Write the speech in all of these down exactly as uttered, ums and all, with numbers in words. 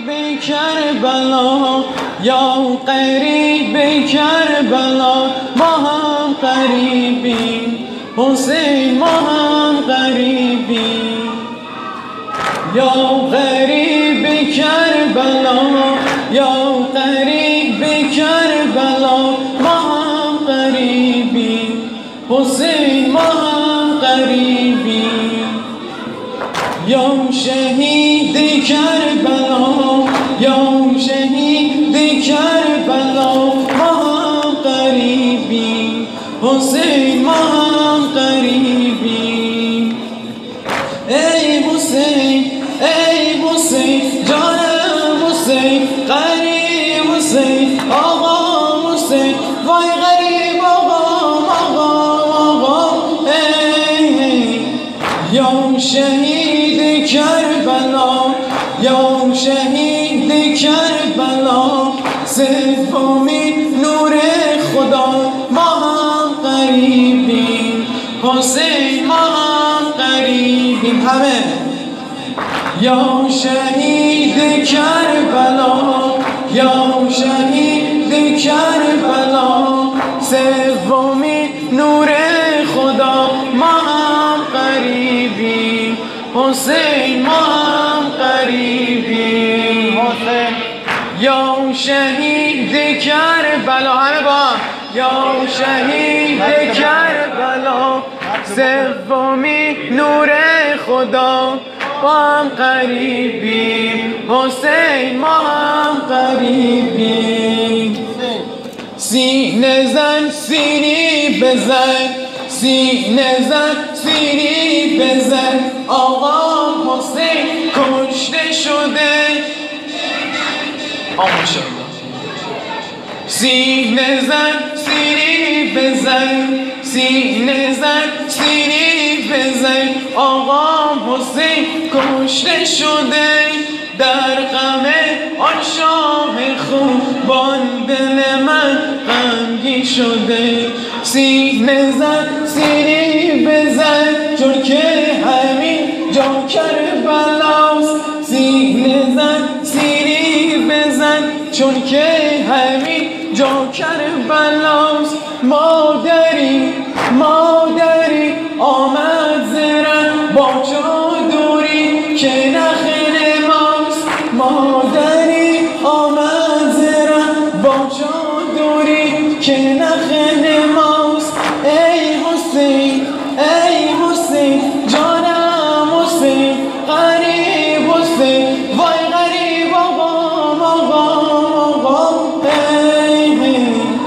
غریب کربلا یا غریب کربلا ما هم غریبیم حسین ما هم غریبیم یا غریب کربلا یا غریب کربلا ما هم غریبیم حسین ما هم غریبیم یا شهید کربلا یا شهید کربلا ما هم غریبیم حسین ما هم غریبیم ای حسین ای حسین جانم حسین غریب حسین آقا حسین وای غریب آقا آقا آقا ای یا شهید کربلا یا شهید کربلا سومین نور خدا ما هم غریبیم حسین ما هم غریبیم همه یا شهید کربلا یا شهید کربلا سومین نور خدا ما هم غریبیم حسین ما هم غریبیم حسین یا شهید کربلا همه با یا شهید کربلا سومین نور خدا ما هم غریبیم حسین ما هم غریبیم سینه زن سینی بزن سینه زن سینی بزن آقا حسین کشته شده آمون شده سینه زن سینی بزن سینه زن سینی بزن آقا حسین کشته شده در غم آن شاه خوبان دل من غمگین شده سینه زن سینی بزن چون که همین جا کربلاست سینه زن سینی بزن چون که همین جا کربلاست مادری مادری آمد زرن با چادری که نخ نماست مادری آمد زرن با چادری که نخ نماست ای حسین ای حسین جانم حسین غریب حسین وای غریب آقا آقا آقا ای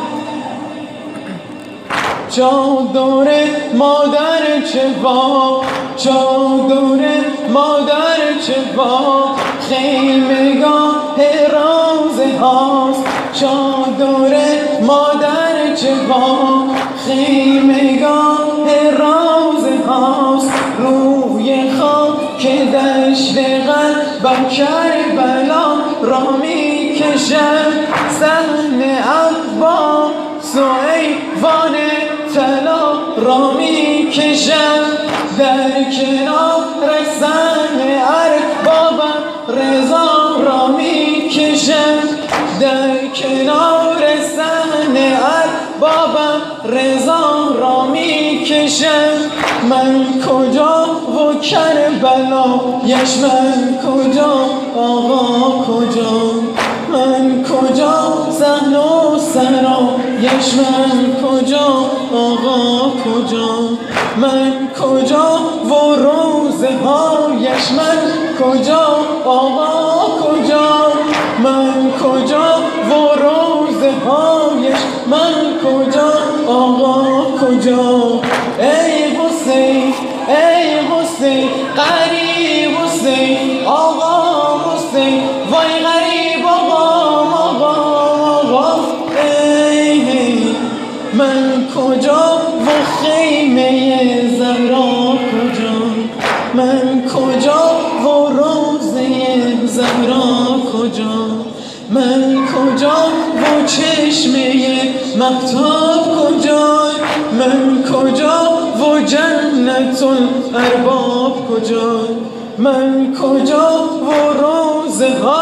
چادر مادر چه با چادر مادر چه با خیمگاه رازه هاست چادر مادر چه با خیمگاه رازه هاست روی خاک دشت قلبم کربلا را می کشم صحن عباس و ایوان طلا را می کشم در کنار صحن اربابم رضا را می کشم در کنار صحن اربابم رضا را می کشم من کجا و کربلا یش من کجا آقا کجا من کجا صحن و سرا یش من کجا آقا کجا من کجا و روزه هایش من کجا آقا کجا من کجا و روزه هایش من کجا آقا کجا ای حسین ای حسین غریب حسین آقا حسین وای غریب آقا آقا آقا ای من کجا و خیمه زهرا کجا من کجا و روزه زهرا کجا من کجا و چشمه مهتاب کجا من کجا و جنت الارباب کجا من کجا و روزه ها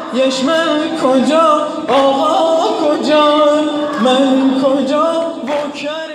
یش من کجا آقا کجا من کجا بکر